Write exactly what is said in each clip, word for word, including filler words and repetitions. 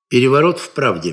Переворот в правде.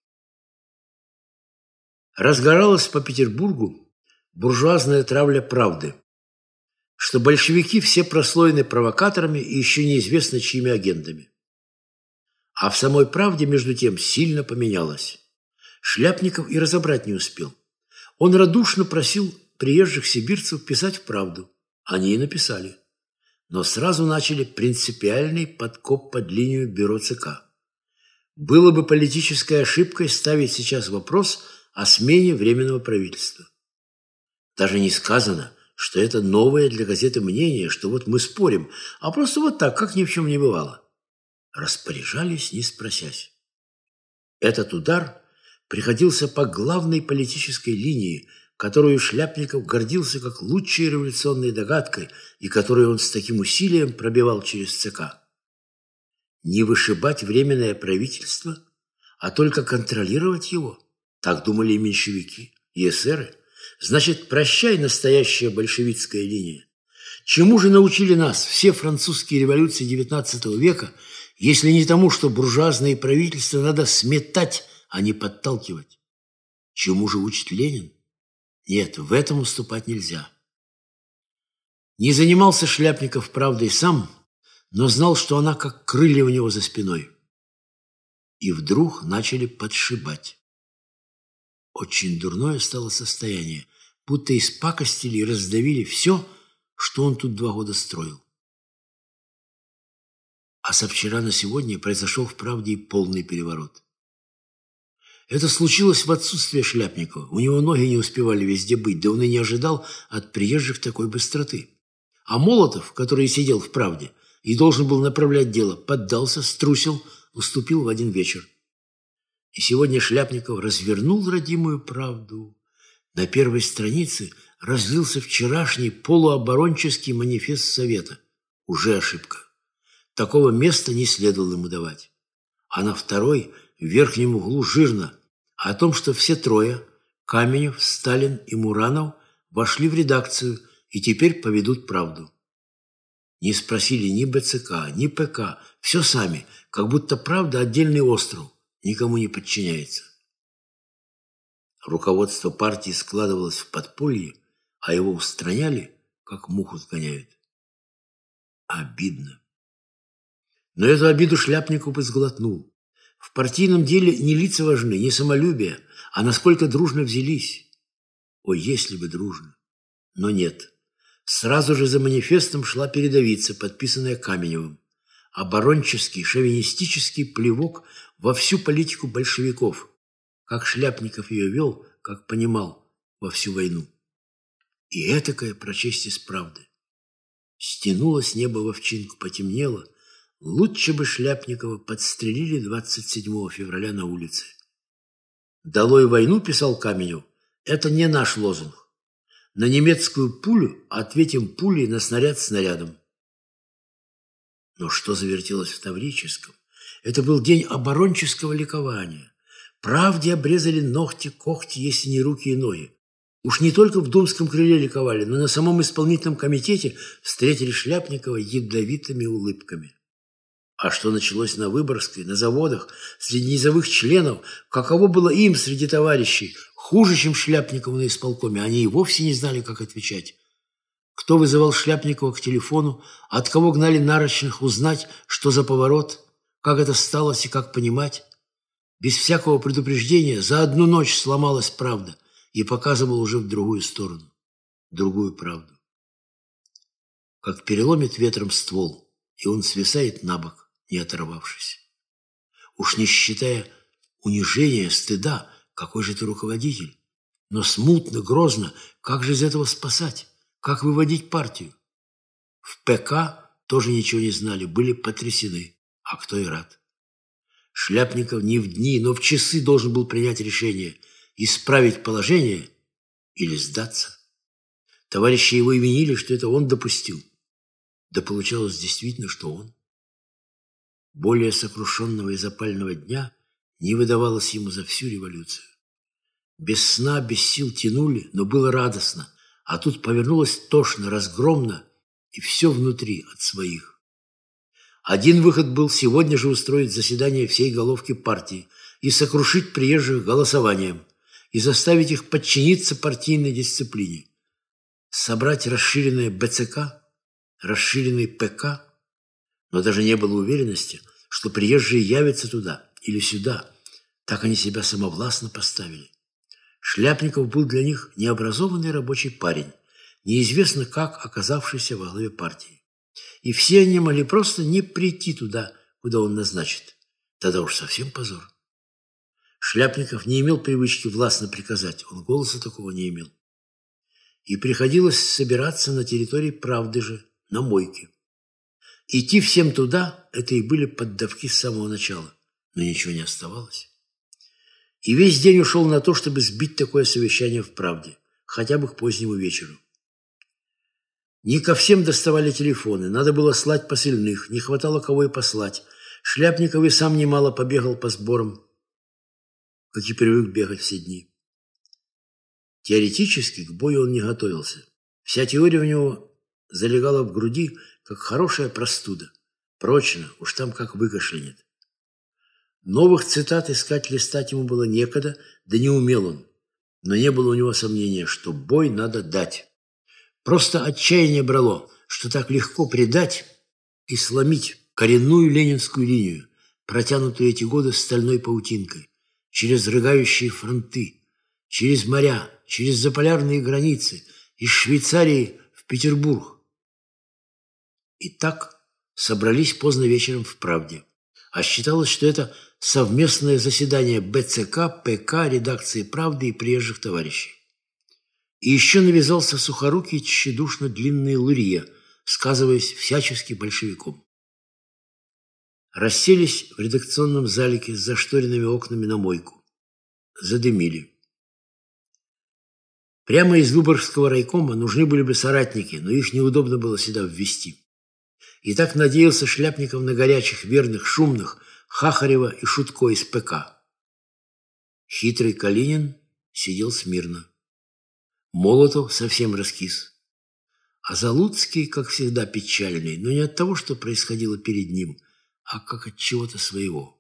Разгоралась по Петербургу буржуазная травля правды, что большевики все прослоены провокаторами и еще неизвестно чьими агентами. А в самой правде, между тем, сильно поменялось. Шляпников и разобрать не успел. Он радушно просил приезжих сибирцев писать в правду. Они и написали. Но сразу начали принципиальный подкоп под линию бюро ЦК. Было бы политической ошибкой ставить сейчас вопрос о смене Временного правительства. Даже не сказано, что это новое для газеты мнение, что вот мы спорим, а просто вот так, как ни в чем не бывало. Распоряжались, не спросясь. Этот удар приходился по главной политической линии, которую Шляпников гордился как лучшей революционной догадкой и которую он с таким усилием пробивал через ЦК. Не вышибать Временное правительство, а только контролировать его. Так думали и меньшевики, и эсеры. Значит, прощай настоящая большевистская линия. Чему же научили нас все французские революции девятнадцатого века, если не тому, что буржуазные правительства надо сметать, а не подталкивать? Чему же учит Ленин? Нет, в этом уступать нельзя. Не занимался Шляпников правдой сам, но знал, что она как крылья у него за спиной. И вдруг начали подшибать. Очень дурное стало состояние, будто испакостили и раздавили все, что он тут два года строил. А со вчера на сегодня произошел в правде и полный переворот. Это случилось в отсутствие Шляпникова. У него ноги не успевали везде быть, да он и не ожидал от приезжих такой быстроты. А Молотов, который сидел в правде и должен был направлять дело, поддался, струсил, уступил в один вечер. И сегодня Шляпников развернул родимую правду. На первой странице разлился вчерашний полуоборонческий манифест Совета. Уже ошибка. Такого места не следовало ему давать. А на второй, в верхнем углу, жирно о том, что все трое, Каменев, Сталин и Муранов, вошли в редакцию и теперь поведут правду. Не спросили ни БЦК, ни ПК, все сами, как будто правда отдельный остров, никому не подчиняется. Руководство партии складывалось в подполье, а его устраняли, как муху сгоняют. Обидно. Но эту обиду Шляпников бы сглотнул. В партийном деле не лица важны, не самолюбие, а насколько дружно взялись. Ой, если бы дружно. Но нет. Сразу же за манифестом шла передовица, подписанная Каменевым. Оборонческий, шовинистический плевок во всю политику большевиков, как Шляпников ее вел, как понимал, во всю войну. И этакое прочесть из правды. Стянуло с неба в овчинку, потемнело. Лучше бы Шляпникова подстрелили двадцать седьмого февраля на улице. «Долой войну», писал Каменев, это не наш лозунг. На немецкую пулю ответим пулей на снаряд снарядом. Но что завертелось в Таврическом? Это был день оборонческого ликования. Правде обрезали ногти, когти, если не руки и ноги. Уж не только в думском крыле ликовали, но на самом исполнительном комитете встретили Шляпникова ядовитыми улыбками. А что началось на Выборгской, на заводах, среди низовых членов, каково было им среди товарищей, хуже, чем Шляпникову на исполкоме, они и вовсе не знали, как отвечать. Кто вызывал Шляпникова к телефону, от кого гнали нарочных узнать, что за поворот, как это сталось и как понимать. Без всякого предупреждения за одну ночь сломалась правда и показывала уже в другую сторону, другую правду. Как переломит ветром ствол, и он свисает на бок, не оторвавшись. Уж не считая унижения, стыда, какой же ты руководитель. Но смутно, грозно, как же из этого спасать? Как выводить партию? В ПК тоже ничего не знали, были потрясены, а кто и рад. Шляпников не в дни, но в часы должен был принять решение, исправить положение или сдаться. Товарищи его и винили, что это он допустил. Да получалось действительно, что он. Более сокрушенного и запального дня не выдавалось ему за всю революцию. Без сна, без сил тянули, но было радостно, а тут повернулось тошно, разгромно, и все внутри от своих. Один выход был сегодня же устроить заседание всей головки партии и сокрушить приезжих голосованием, и заставить их подчиниться партийной дисциплине. Собрать расширенное бэ цэ ка, расширенный пэ ка, но даже не было уверенности, что приезжие явятся туда или сюда. Так они себя самовластно поставили. Шляпников был для них необразованный рабочий парень, неизвестно как оказавшийся во главе партии. И все они могли просто не прийти туда, куда он назначит. Тогда уж совсем позор. Шляпников не имел привычки властно приказать, он голоса такого не имел. И приходилось собираться на территории правды же, на мойке. Идти всем туда – это и были поддавки с самого начала, но ничего не оставалось. И весь день ушел на то, чтобы сбить такое совещание в правде, хотя бы к позднему вечеру. Не ко всем доставали телефоны, надо было слать посыльных, не хватало кого и послать. Шляпников и сам немало побегал по сборам, как и привык бегать все дни. Теоретически к бою он не готовился. Вся теория у него залегала в груди, как хорошая простуда. Прочно, уж там как выкашлянет. Новых цитат искать листать ему было некогда, да не умел он. Но не было у него сомнения, что бой надо дать. Просто отчаяние брало, что так легко предать и сломить коренную ленинскую линию, протянутую эти годы стальной паутинкой, через рыгающие фронты, через моря, через заполярные границы, из Швейцарии в Петербург. И так собрались поздно вечером в «Правде». А считалось, что это совместное заседание бэ цэ ка, пэ ка, редакции «Правды» и приезжих товарищей. И еще навязался сухорукий, тщедушно длинный Лурье, сказываясь всячески большевиком. Расселись в редакционном залике с зашторенными окнами на мойку. Задымили. Прямо из Выборгского райкома нужны были бы соратники, но их неудобно было сюда ввести. И так надеялся Шляпников на горячих, верных, шумных Хахарева и Шутко из пэ ка. Хитрый Калинин сидел смирно. Молотов совсем раскис. А Залуцкий, как всегда, печальный, но не от того, что происходило перед ним, а как от чего-то своего.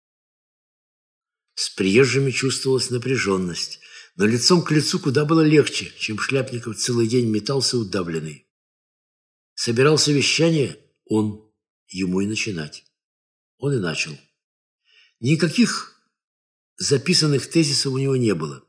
С приезжими чувствовалась напряженность, но лицом к лицу куда было легче, чем Шляпников целый день метался удавленный. Собирал совещание он, ему и начинать. Он и начал. Никаких записанных тезисов у него не было.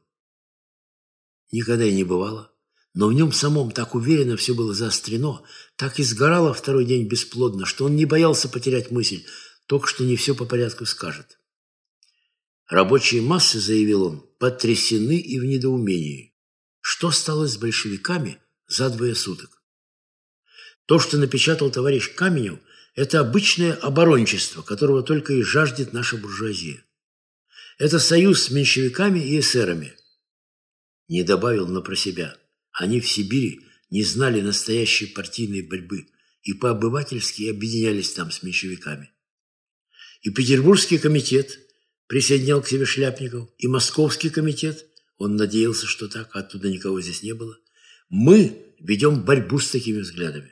Никогда и не бывало. Но в нем самом так уверенно все было заострено, так и сгорало второй день бесплодно, что он не боялся потерять мысль, только что не все по порядку скажет. Рабочие массы, заявил он, потрясены и в недоумении. Что стало с большевиками за двое суток? То, что напечатал товарищ Каменев, это обычное оборончество, которого только и жаждет наша буржуазия. Это союз с меньшевиками и эсерами. Не добавил, но про себя. Они в Сибири не знали настоящей партийной борьбы и по-обывательски объединялись там с меньшевиками. И Петербургский комитет присоединял к себе Шляпников, и Московский комитет, он надеялся, что так, а оттуда никого здесь не было. Мы ведем борьбу с такими взглядами.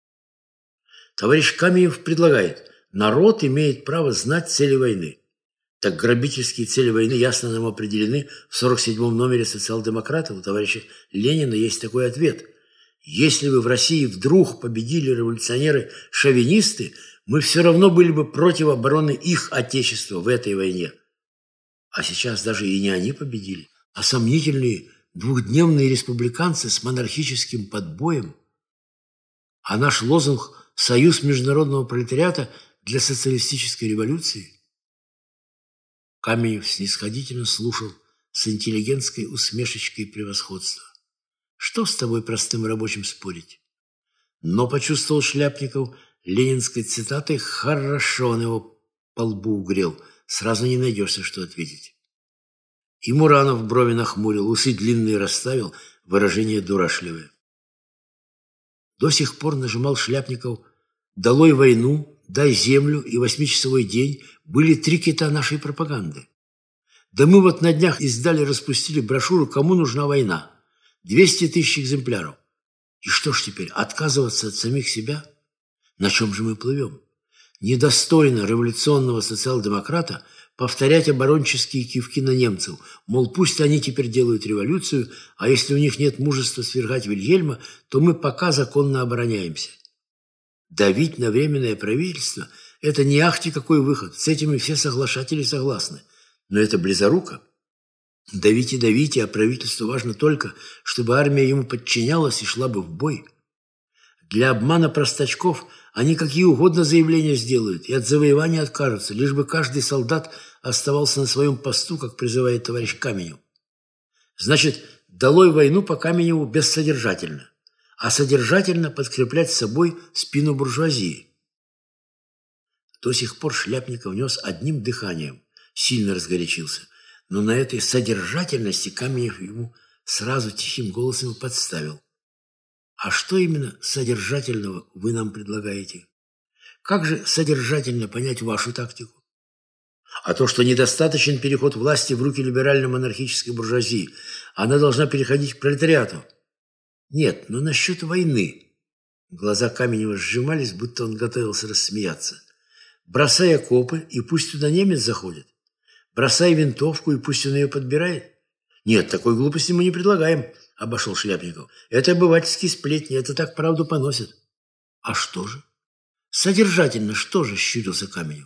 Товарищ Каменев предлагает, народ имеет право знать цели войны. Так грабительские цели войны ясно нам определены в сорок седьмом номере «Социал-демократов». У товарища Ленина есть такой ответ. Если бы в России вдруг победили революционеры-шовинисты, мы все равно были бы против обороны их отечества в этой войне. А сейчас даже и не они победили, а сомнительные двухдневные республиканцы с монархическим подбоем. А наш лозунг «Союз международного пролетариата для социалистической революции». Каменев снисходительно слушал с интеллигентской усмешечкой превосходства. Что с тобой, простым рабочим, спорить? Но почувствовал Шляпников ленинской цитатой, хорошо он его по лбу угрел. Сразу не найдешься, что ответить. И Муранов брови нахмурил, усы длинные расставил, выражение дурашливое. До сих пор нажимал Шляпников «Долой войну», «Дай землю» и «Восьмичасовой день» были три кита нашей пропаганды. Да мы вот на днях издали, распустили брошюру «Кому нужна война?» двести тысяч экземпляров. И что ж теперь, отказываться от самих себя? На чем же мы плывем? Недостойно революционного социал-демократа повторять оборонческие кивки на немцев, мол, пусть они теперь делают революцию, а если у них нет мужества свергать Вильгельма, то мы пока законно обороняемся. Давить на Временное правительство – это не ахти какой выход, с этим и все соглашатели согласны. Но это близоруко. Давите, давите, а правительству важно только, чтобы армия ему подчинялась и шла бы в бой. Для обмана простачков они какие угодно заявления сделают и от завоевания откажутся, лишь бы каждый солдат оставался на своем посту, как призывает товарищ Каменев. Значит, долой войну по Каменеву бессодержательно, а содержательно подкреплять с собой спину буржуазии. До сих пор Шляпников нес одним дыханием, сильно разгорячился, но на этой содержательности Каменев ему сразу тихим голосом подставил. А что именно содержательного вы нам предлагаете? Как же содержательно понять вашу тактику? А то, что недостаточен переход власти в руки либерально-монархической буржуазии, она должна переходить к пролетариату. Нет, но насчет войны. Глаза Каменева сжимались, будто он готовился рассмеяться. Бросай окопы, и пусть туда немец заходит. Бросай винтовку, и пусть он ее подбирает. Нет, такой глупости мы не предлагаем, обошел Шляпников. Это обывательские сплетни, это так правду поносят. А что же? Содержательно что же, щурился Каменев.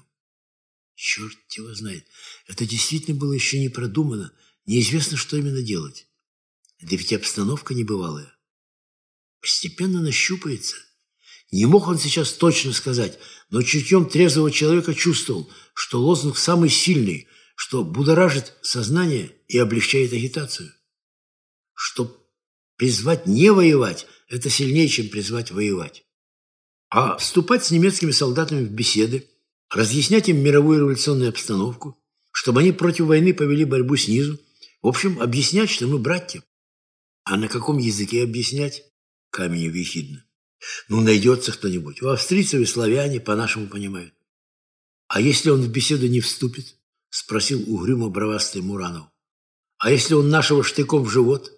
Черт его знает, это действительно было еще не продумано, неизвестно, что именно делать. Да ведь обстановка небывалая. Постепенно нащупается. Не мог он сейчас точно сказать, но чутьем трезвого человека чувствовал, что лозунг самый сильный, что будоражит сознание и облегчает агитацию. Что призвать не воевать – это сильнее, чем призвать воевать. А вступать с немецкими солдатами в беседы, разъяснять им мировую революционную обстановку, чтобы они против войны повели борьбу снизу, в общем, объяснять, что мы братья. А на каком языке объяснять? Каменев ехидно. Ну, найдется кто-нибудь. У австрийцев и славяне по-нашему понимают. А если он в беседу не вступит? Спросил угрюмо бровастый Муранов. А если он нашего штыком в живот?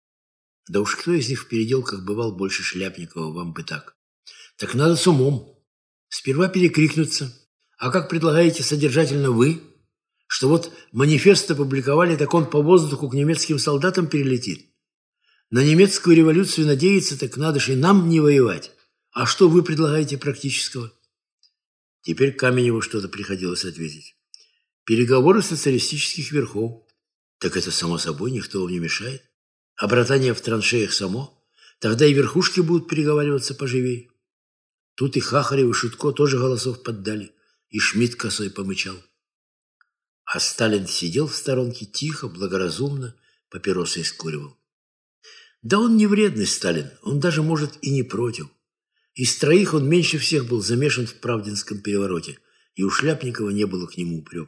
Да уж кто из них в переделках бывал больше Шляпникова, вам бы так. Так надо с умом. Сперва перекрикнуться. А как предлагаете содержательно вы? Что вот манифест опубликовали, так он по воздуху к немецким солдатам перелетит. На немецкую революцию надеяться, так надо же и нам не воевать. А что вы предлагаете практического? Теперь Каменеву что-то приходилось ответить. Переговоры социалистических верхов. Так это само собой, никто вам не мешает. А братание в траншеях само. Тогда и верхушки будут переговариваться поживей. Тут и Хахарев, и Шутко тоже голосов поддали. И Шмидт косой помычал. А Сталин сидел в сторонке тихо, благоразумно, папиросы искуривал. Да он не вредный Сталин, он даже, может, и не против. Из троих он меньше всех был замешан в Правдинском перевороте, и у Шляпникова не было к нему упрека.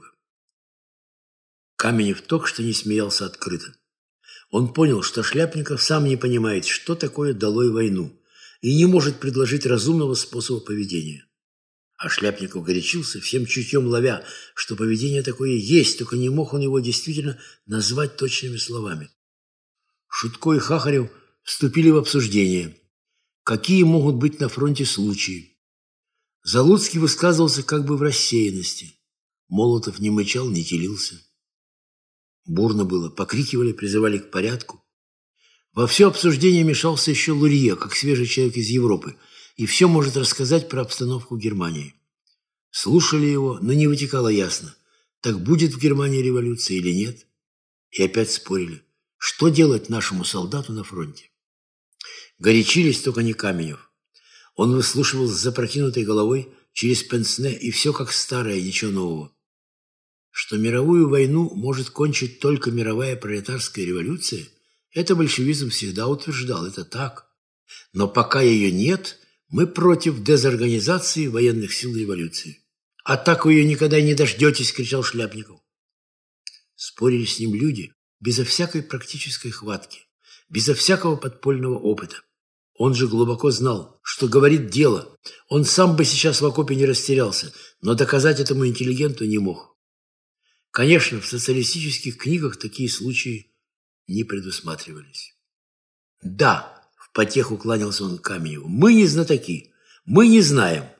Каменев только что не смеялся открыто. Он понял, что Шляпников сам не понимает, что такое долой войну, и не может предложить разумного способа поведения. А Шляпников горячился, всем чутьем ловя, что поведение такое есть, только не мог он его действительно назвать точными словами. Шутко и Хахарев вступили в обсуждение. Какие могут быть на фронте случаи? Залуцкий высказывался как бы в рассеянности. Молотов не мычал, не телился. Бурно было, покрикивали, призывали к порядку. Во все обсуждение мешался еще Лурье, как свежий человек из Европы, и все может рассказать про обстановку в Германии. Слушали его, но не вытекало ясно, так будет в Германии революция или нет. И опять спорили. Что делать нашему солдату на фронте? Горячились только не Каменев. Он выслушивал с запрокинутой головой через пенсне, и все как старое, ничего нового. Что мировую войну может кончить только мировая пролетарская революция, это большевизм всегда утверждал, это так. Но пока ее нет, мы против дезорганизации военных сил революции. А так вы ее никогда не дождетесь, кричал Шляпников. Спорили с ним люди, безо всякой практической хватки, безо всякого подпольного опыта. Он же глубоко знал, что говорит дело. Он сам бы сейчас в окопе не растерялся, но доказать этому интеллигенту не мог. Конечно, в социалистических книгах такие случаи не предусматривались. Да, в потеху кланялся он Каменеву, мы не знатоки, мы не знаем.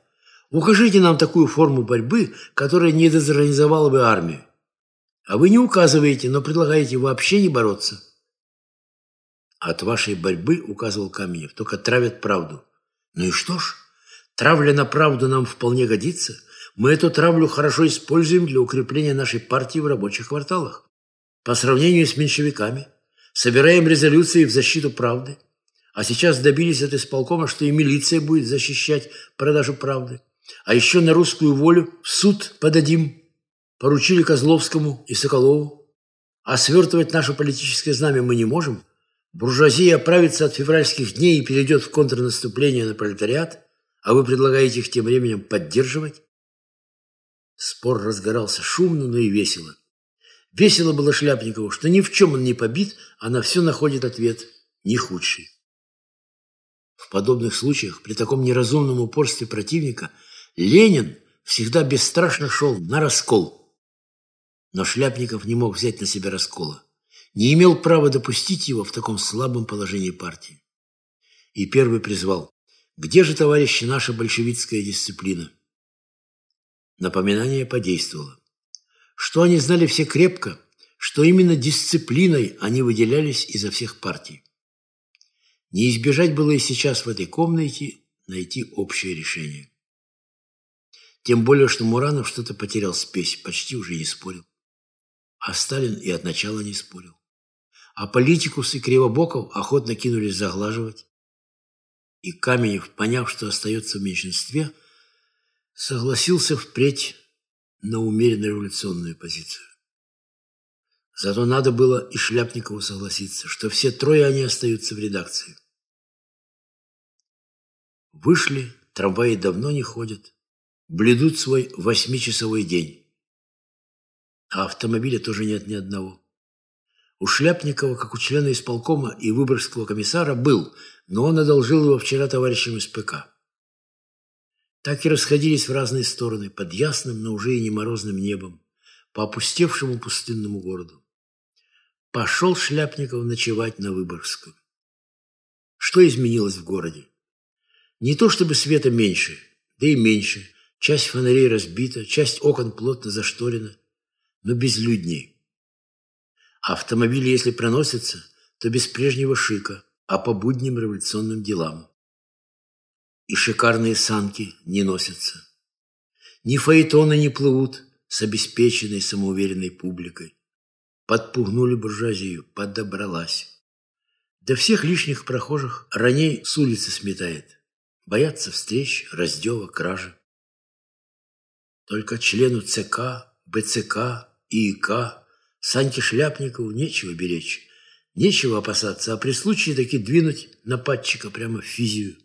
Укажите нам такую форму борьбы, которая не дезорганизовала бы армию. А вы не указываете, но предлагаете вообще не бороться. От вашей борьбы, указывал Каменев, только травят правду. Ну и что ж, травля на правду нам вполне годится. Мы эту травлю хорошо используем для укрепления нашей партии в рабочих кварталах. По сравнению с меньшевиками собираем резолюции в защиту правды. А сейчас добились от исполкома, что и милиция будет защищать продажу правды. А еще на русскую волю в суд подадим. Поручили Козловскому и Соколову. А свертывать наше политическое знамя мы не можем. Буржуазия оправится от февральских дней и перейдет в контрнаступление на пролетариат, а вы предлагаете их тем временем поддерживать? Спор разгорался шумно, но и весело. Весело было Шляпникову, что ни в чем он не побит, а на все находит ответ не худший. В подобных случаях, при таком неразумном упорстве противника, Ленин всегда бесстрашно шел на раскол. Но Шляпников не мог взять на себя раскола, не имел права допустить его в таком слабом положении партии. И первый призвал: «Где же, товарищи, наша большевистская дисциплина?» Напоминание подействовало. Что они знали все крепко, что именно дисциплиной они выделялись изо всех партий. Не избежать было и сейчас в этой комнате найти общее решение. Тем более, что Муранов что-то потерял спесь, почти уже не спорил. А Сталин и от начала не спорил. А Политикус и Кривобоков охотно кинулись заглаживать. И Каменев, поняв, что остается в меньшинстве, согласился впредь на умеренно революционную позицию. Зато надо было и Шляпникову согласиться, что все трое они остаются в редакции. Вышли, трамваи давно не ходят, блюдут свой восьмичасовой день. А автомобиля тоже нет ни одного. У Шляпникова, как у члена исполкома и выборгского комиссара, был, но он одолжил его вчера товарищам из ПК. Так и расходились в разные стороны, под ясным, но уже и не морозным небом, по опустевшему пустынному городу. Пошел Шляпников ночевать на Выборгскую. Что изменилось в городе? Не то чтобы света меньше, да и меньше. Часть фонарей разбита, часть окон плотно зашторена, но безлюдней. Автомобили, если проносятся, то без прежнего шика, а по будним революционным делам. И шикарные санки не носятся. Ни фаэтоны не плывут с обеспеченной самоуверенной публикой. Подпугнули буржуазию, подобралась. Да всех лишних прохожих раней с улицы сметает. Боятся встреч, раздева, кражи. Только члену ЦК, БЦК и ИК Саньке Шляпникову нечего беречь, нечего опасаться, а при случае таки двинуть нападчика прямо в физию.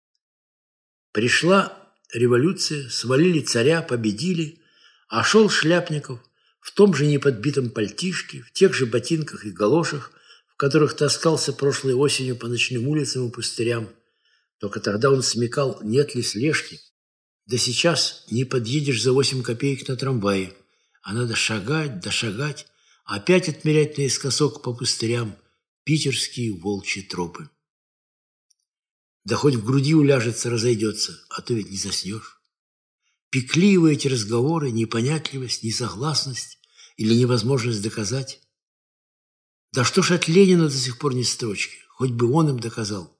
Пришла революция, свалили царя, победили, а шел Шляпников в том же неподбитом пальтишке, в тех же ботинках и галошах, в которых таскался прошлой осенью по ночным улицам и пустырям. Только тогда он смекал, нет ли слежки. Да сейчас не подъедешь за восемь копеек на трамвае, а надо шагать да шагать, опять отмерять наискосок по пустырям питерские волчьи тропы. Да хоть в груди уляжется, разойдется, а то ведь не заснешь. Пекли его эти разговоры, непонятливость, несогласность или невозможность доказать. Да что ж от Ленина до сих пор не строчки, хоть бы он им доказал.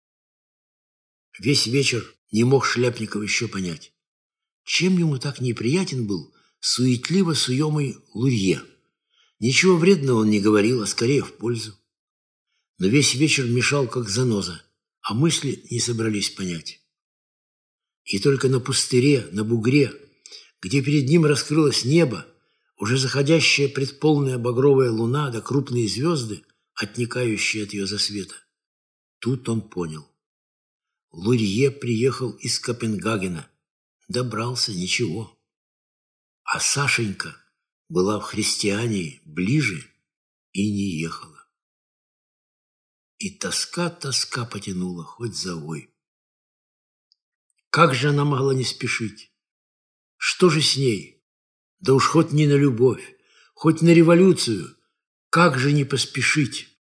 Весь вечер не мог Шляпников еще понять, чем ему так неприятен был суетливо-суемый Лурье. Ничего вредного он не говорил, а скорее в пользу. Но весь вечер мешал, как заноза, а мысли не собрались понять. И только на пустыре, на бугре, где перед ним раскрылось небо, уже заходящая предполная багровая луна да крупные звезды, отникающие от ее засвета, тут он понял. Лурье приехал из Копенгагена. Добрался, ничего. А Сашенька была в Христиании ближе и не ехала. И тоска, тоска потянула, хоть завой. Как же она могла не спешить? Что же с ней? Да уж хоть не на любовь, хоть на революцию. Как же не поспешить?